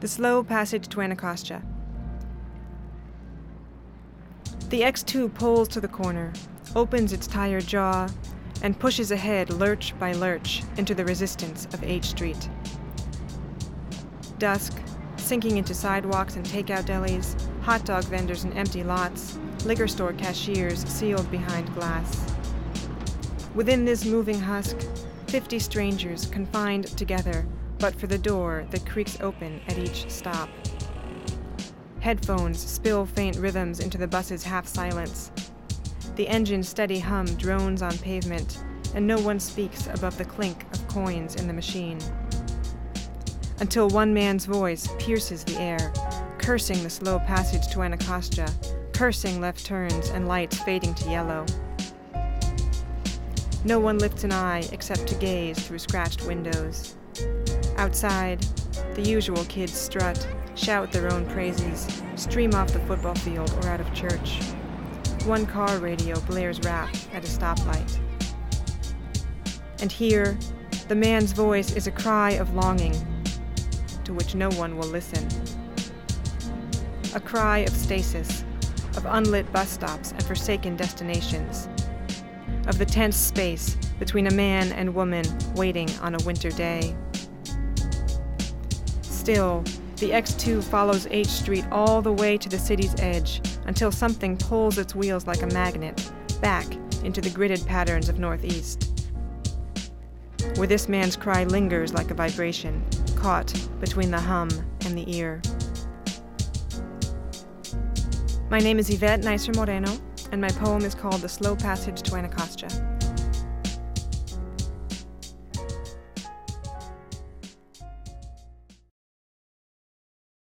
The slow passage to Anacostia. The X2 pulls to the corner, opens its tired jaw, and pushes ahead lurch by lurch into the resistance of H Street. Dusk, sinking into sidewalks and takeout delis, hot dog vendors in empty lots, liquor store cashiers sealed behind glass. Within this moving husk, 50 strangers confined together, but for the door that creaks open at each stop. Headphones spill faint rhythms into the bus's half-silence. The engine's steady hum drones on pavement, and no one speaks above the clink of coins in the machine. Until one man's voice pierces the air, cursing the slow passage to Anacostia, cursing left turns and lights fading to yellow. No one lifts an eye except to gaze through scratched windows. Outside, the usual kids strut, shout their own praises, stream off the football field or out of church. One car radio blares rap at a stoplight. And here, the man's voice is a cry of longing, to which no one will listen. A cry of stasis, of unlit bus stops and forsaken destinations, of the tense space between a man and woman waiting on a winter day. Still, the X2 follows H Street all the way to the city's edge until something pulls its wheels like a magnet back into the gridded patterns of Northeast, where this man's cry lingers like a vibration, caught between the hum and the ear. My name is Yvette Neisser Moreno, and my poem is called The Slow Passage to Anacostia.